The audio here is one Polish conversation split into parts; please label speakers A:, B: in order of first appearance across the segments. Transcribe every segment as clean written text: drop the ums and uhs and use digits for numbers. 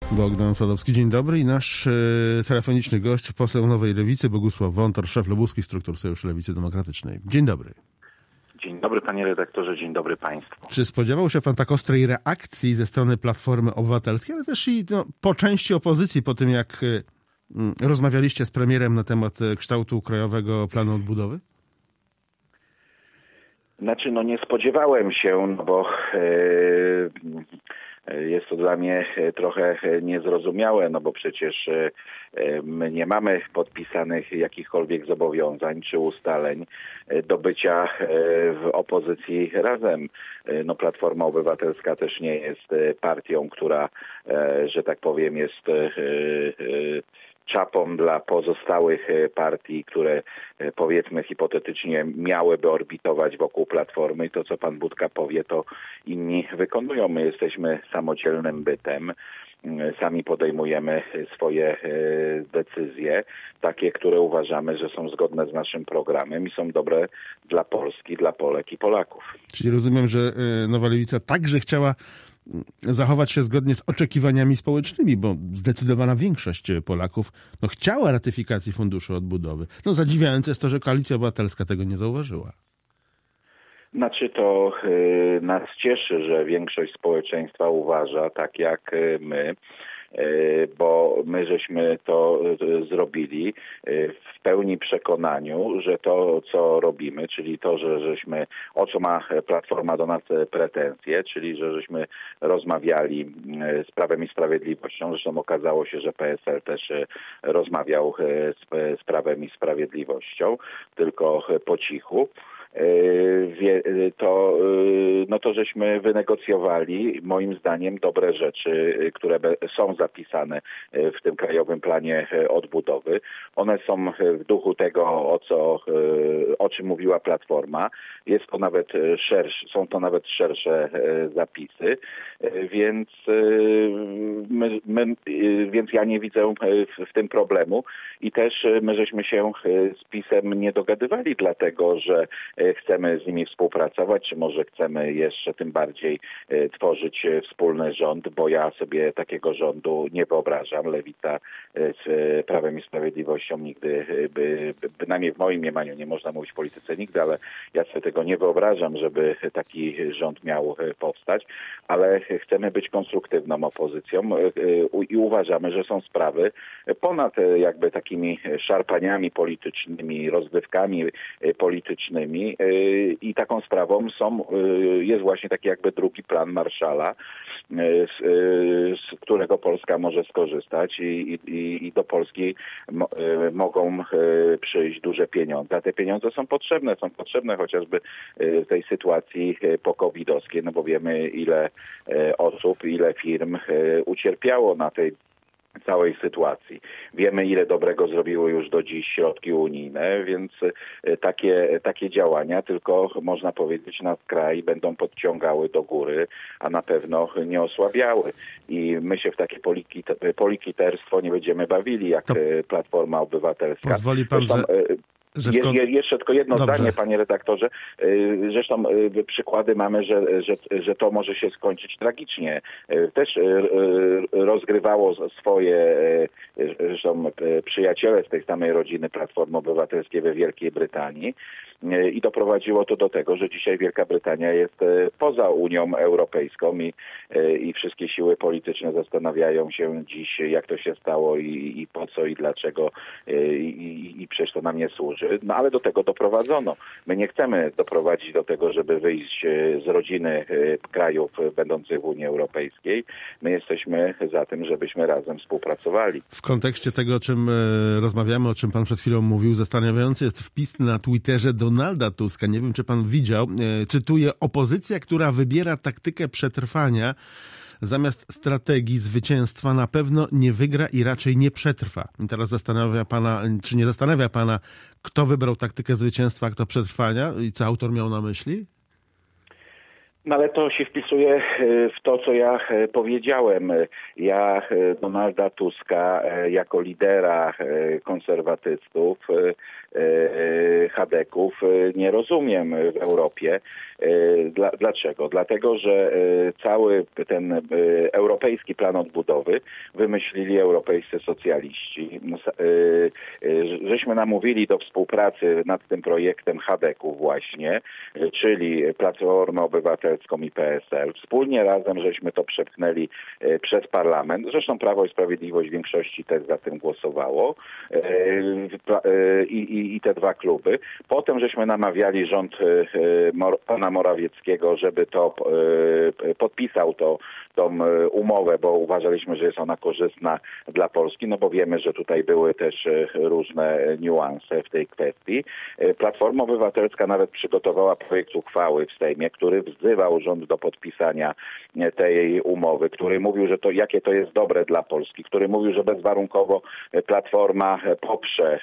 A: Bogdan Sadowski, dzień dobry. I nasz telefoniczny gość, poseł Nowej Lewicy, Bogusław Wontor, szef lubuskiej struktur Sojuszu Lewicy Demokratycznej. Dzień dobry.
B: Dzień dobry, panie redaktorze, dzień dobry państwu.
A: Czy spodziewał się pan tak ostrej reakcji ze strony Platformy Obywatelskiej, ale też i po części opozycji, po tym jak rozmawialiście z premierem na temat kształtu Krajowego Planu Odbudowy?
B: Znaczy, nie spodziewałem się, bo jest to dla mnie trochę niezrozumiałe, bo przecież my nie mamy podpisanych jakichkolwiek zobowiązań czy ustaleń do bycia w opozycji razem. Platforma Obywatelska też nie jest partią, która, że tak powiem, jest czapą dla pozostałych partii, które powiedzmy hipotetycznie miałyby orbitować wokół Platformy i to, co pan Budka powie, to inni wykonują. My jesteśmy samodzielnym bytem. Sami podejmujemy swoje decyzje, takie, które uważamy, że są zgodne z naszym programem i są dobre dla Polski, dla Polek i Polaków.
A: Czyli rozumiem, że Nowa Lewica także chciała zachować się zgodnie z oczekiwaniami społecznymi, bo zdecydowana większość Polaków chciała ratyfikacji Funduszu Odbudowy. Zadziwiające jest to, że Koalicja Obywatelska tego nie zauważyła.
B: Znaczy to nas cieszy, że większość społeczeństwa uważa tak jak my, bo my żeśmy to zrobili w pełni przekonaniu, że to, co robimy, czyli to, że żeśmy, o co ma Platforma do nas pretensje, czyli że żeśmy rozmawiali z Prawem i Sprawiedliwością. Zresztą okazało się, że PSL też rozmawiał z Prawem i Sprawiedliwością, tylko po cichu. To żeśmy wynegocjowali moim zdaniem dobre rzeczy, które są zapisane w tym Krajowym Planie Odbudowy. One są w duchu tego, o czym mówiła Platforma. Są to nawet szersze zapisy, więc więc ja nie widzę w tym problemu i też my żeśmy się z PiS-em nie dogadywali dlatego, że chcemy z nimi współpracować, czy może chcemy jeszcze tym bardziej tworzyć wspólny rząd, bo ja sobie takiego rządu nie wyobrażam. Lewica z Prawem i Sprawiedliwością nigdy, bynajmniej w moim mniemaniu, nie można mówić w polityce nigdy, ale ja sobie tego nie wyobrażam, żeby taki rząd miał powstać, ale chcemy być konstruktywną opozycją i uważamy, że są sprawy ponad jakby takimi szarpaniami politycznymi, rozgrywkami politycznymi i taką sprawą jest właśnie taki jakby drugi plan Marshalla, z którego Polska może skorzystać i do Polski mogą przyjść duże pieniądze. A te pieniądze są potrzebne chociażby w tej sytuacji po-covidowskiej, bo wiemy ile osób, ile firm ucierpiało na tej całej sytuacji. Wiemy, ile dobrego zrobiły już do dziś środki unijne, więc takie działania tylko, można powiedzieć, nasz kraj będą podciągały do góry, a na pewno nie osłabiały. I my się w takie polikiterstwo nie będziemy bawili, jak Platforma Obywatelska.
A: Pozwoli pan,
B: Jeszcze tylko jedno zdanie, panie redaktorze. Zresztą przykłady mamy, że to może się skończyć tragicznie. Też rozgrywało swoje zresztą przyjaciele z tej samej rodziny Platformy Obywatelskiej we Wielkiej Brytanii i doprowadziło to do tego, że dzisiaj Wielka Brytania jest poza Unią Europejską i wszystkie siły polityczne zastanawiają się dziś, jak to się stało i po co i dlaczego i przecież to nam nie służy. Ale do tego doprowadzono. My nie chcemy doprowadzić do tego, żeby wyjść z rodziny krajów będących w Unii Europejskiej. My jesteśmy za tym, żebyśmy razem współpracowali.
A: W kontekście tego, o czym rozmawiamy, o czym pan przed chwilą mówił, zastanawiający jest wpis na Twitterze Donalda Tuska. Nie wiem, czy pan widział. Cytuję: opozycja, która wybiera taktykę przetrwania zamiast strategii zwycięstwa, na pewno nie wygra i raczej nie przetrwa. I teraz zastanawia pana, czy nie zastanawia pana, kto wybrał taktykę zwycięstwa, a kto przetrwania i co autor miał na myśli?
B: No ale to się wpisuje w to, co ja powiedziałem. Ja Donalda Tuska jako lidera konserwatystów, chadeków nie rozumiem w Europie. Dlaczego? Dlatego, że cały ten europejski plan odbudowy wymyślili europejscy socjaliści. Żeśmy namówili do współpracy nad tym projektem chadeków właśnie, czyli Platformę Obywatelską i PSL. Wspólnie razem żeśmy to przepchnęli przez parlament. Zresztą Prawo i Sprawiedliwość w większości też za tym głosowało. I te dwa kluby. Potem żeśmy namawiali rząd pana Morawieckiego, żeby to podpisał tą umowę, bo uważaliśmy, że jest ona korzystna dla Polski, no bo wiemy, że tutaj były też różne niuanse w tej kwestii. Platforma Obywatelska nawet przygotowała projekt uchwały w Sejmie, który wzywał rząd do podpisania tej umowy, który mówił, że jakie to jest dobre dla Polski, który mówił, że bezwarunkowo Platforma poprze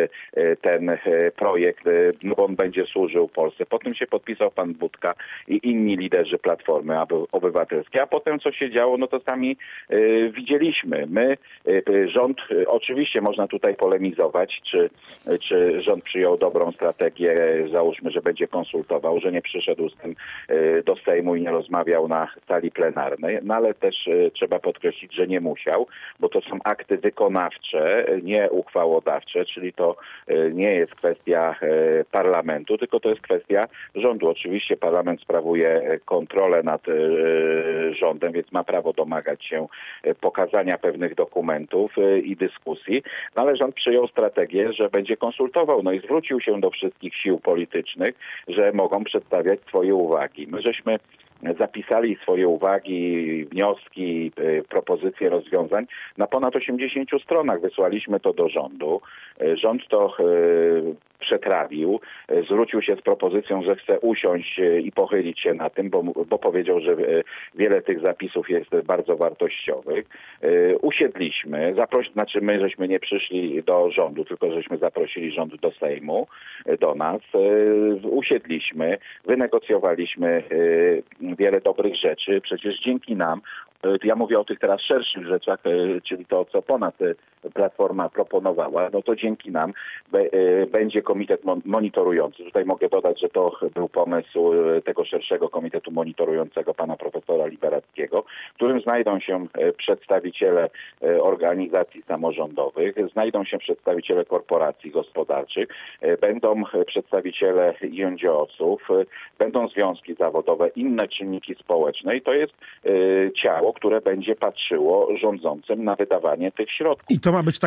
B: ten projekt, no bo on będzie służył Polsce. Potem się podpisał pan Budka i inni liderzy Platformy Obywatelskiej, a potem co się działo, no to sami widzieliśmy. Rząd, oczywiście można tutaj polemizować, czy rząd przyjął dobrą strategię, załóżmy, że będzie konsultował, że nie przyszedł z tym do Sejmu i nie rozmawiał na sali plenarnej, no ale też trzeba podkreślić, że nie musiał, bo to są akty wykonawcze, nie uchwałodawcze, czyli to nie jest kwestia parlamentu, tylko to jest kwestia rządu. Oczywiście parlament sprawuje kontrolę nad rządem, więc ma prawo domagać się pokazania pewnych dokumentów i dyskusji, no ale rząd przyjął strategię, że będzie konsultował, no i zwrócił się do wszystkich sił politycznych, że mogą przedstawiać swoje uwagi. My żeśmy zapisali swoje uwagi, wnioski, propozycje rozwiązań na ponad 80 stronach. Wysłaliśmy to do rządu. Rząd to przetrawił, zwrócił się z propozycją, że chce usiąść i pochylić się na tym, bo powiedział, że wiele tych zapisów jest bardzo wartościowych. Usiedliśmy, my żeśmy nie przyszli do rządu, tylko żeśmy zaprosili rząd do Sejmu, do nas. Usiedliśmy, wynegocjowaliśmy wiele dobrych rzeczy. Przecież dzięki nam, ja mówię o tych teraz szerszych rzeczach, czyli to, co ponad Platforma proponowała, no to dzięki nam będzie komitet monitorujący. Tutaj mogę dodać, że to był pomysł tego szerszego komitetu monitorującego pana profesora Liberackiego, w którym znajdą się przedstawiciele organizacji samorządowych, znajdą się przedstawiciele korporacji gospodarczych, będą przedstawiciele NGO-sów, będą związki zawodowe, inne czynniki społeczne i to jest ciało, które będzie patrzyło rządzącym na wydawanie tych środków.
A: I to ma być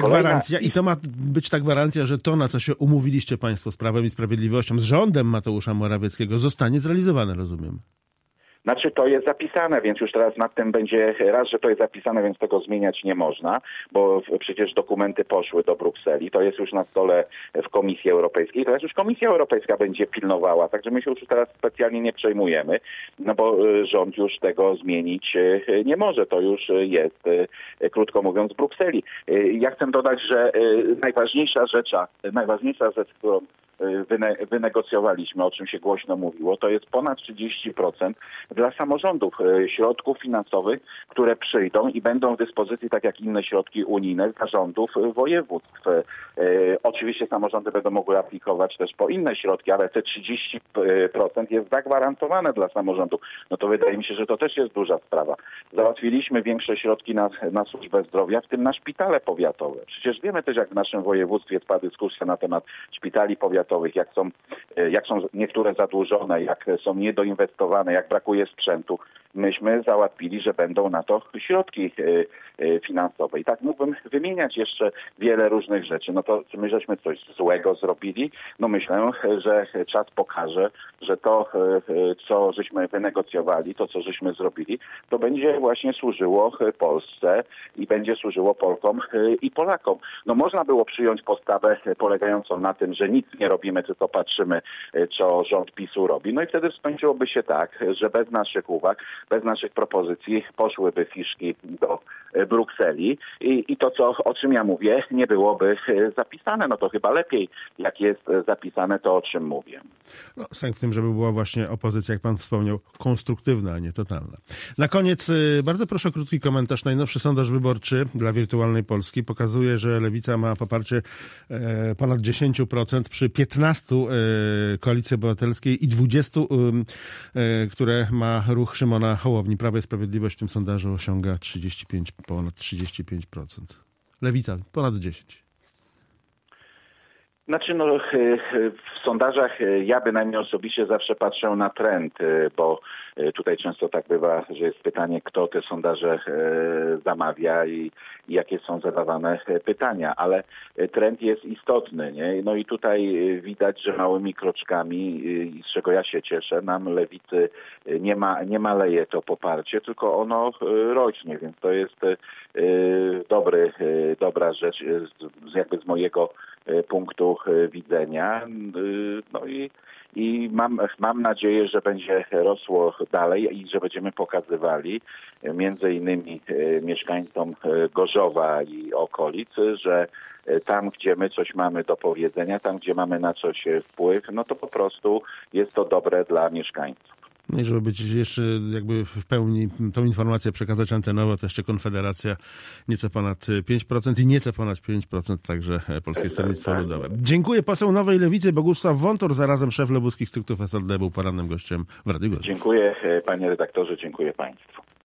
A: ta gwarancja, że to, na co się umówiliście państwo z Prawem i Sprawiedliwością, z rządem Mateusza Morawieckiego, zostanie zrealizowane, rozumiem.
B: Znaczy to jest zapisane, więc już teraz nad tym będzie że to jest zapisane, więc tego zmieniać nie można, bo przecież dokumenty poszły do Brukseli, to jest już na stole w Komisji Europejskiej, teraz już Komisja Europejska będzie pilnowała, także my się już teraz specjalnie nie przejmujemy, no bo rząd już tego zmienić nie może, to już jest, krótko mówiąc, w Brukseli. Ja chcę dodać, że najważniejsza rzecz, którą wynegocjowaliśmy, o czym się głośno mówiło, to jest ponad 30% dla samorządów środków finansowych, które przyjdą i będą w dyspozycji, tak jak inne środki unijne, zarządów województw. Oczywiście samorządy będą mogły aplikować też po inne środki, ale te 30% jest zagwarantowane dla samorządów. No to wydaje mi się, że to też jest duża sprawa. Załatwiliśmy większe środki na służbę zdrowia, w tym na szpitale powiatowe. Przecież wiemy też, jak w naszym województwie trwa dyskusja na temat szpitali powiatowych, jak są niektóre zadłużone, jak są niedoinwestowane, jak brakuje sprzętu. Myśmy załatwili, że będą na to środki finansowe. I tak mógłbym wymieniać jeszcze wiele różnych rzeczy. No to czy my żeśmy coś złego zrobili? No myślę, że czas pokaże, że to, co żeśmy wynegocjowali, to, co żeśmy zrobili, to będzie właśnie służyło Polsce i będzie służyło Polkom i Polakom. No można było przyjąć postawę polegającą na tym, że nic nie robimy, tylko patrzymy, co rząd PiS-u robi. No i wtedy skończyłoby się tak, że bez naszych uwag bez naszych propozycji poszłyby fiszki do Brukseli i to, o czym ja mówię, nie byłoby zapisane. No to chyba lepiej, jak jest zapisane to, o czym mówię.
A: No, sens w tym, żeby była właśnie opozycja, jak pan wspomniał, konstruktywna, a nie totalna. Na koniec bardzo proszę o krótki komentarz. Najnowszy sondaż wyborczy dla Wirtualnej Polski pokazuje, że Lewica ma poparcie ponad 10% przy 15 Koalicji Obywatelskiej i 20, które ma ruch Szymona Hołowni. Prawo i Sprawiedliwość w tym sondażu osiąga ponad 35%. Lewica ponad 10%.
B: Znaczy, w sondażach ja bynajmniej osobiście zawsze patrzę na trend, bo tutaj często tak bywa, że jest pytanie, kto te sondaże zamawia i jakie są zadawane pytania, ale trend jest istotny, nie? No i tutaj widać, że małymi kroczkami, z czego ja się cieszę, nam Lewicy nie maleje to poparcie, tylko ono rośnie, więc to jest dobra rzecz, jakby z mojego punktu widzenia. No i mam nadzieję, że będzie rosło dalej i że będziemy pokazywali między innymi mieszkańcom Gorzowa i okolic, że tam, gdzie my coś mamy do powiedzenia, tam, gdzie mamy na coś wpływ, no to po prostu jest to dobre dla mieszkańców.
A: No i żeby być jeszcze jakby w pełni tą informację przekazać antenowo, to jeszcze Konfederacja nieco ponad 5% i nieco ponad 5% także Polskie Stronnictwo Ludowe. Dziękuję. Poseł Nowej Lewicy Bogusław Wątor, zarazem szef lubuskich struktur SLD, był porannym gościem w Radiu Gorzów.
B: Dziękuję panie redaktorze, dziękuję państwu.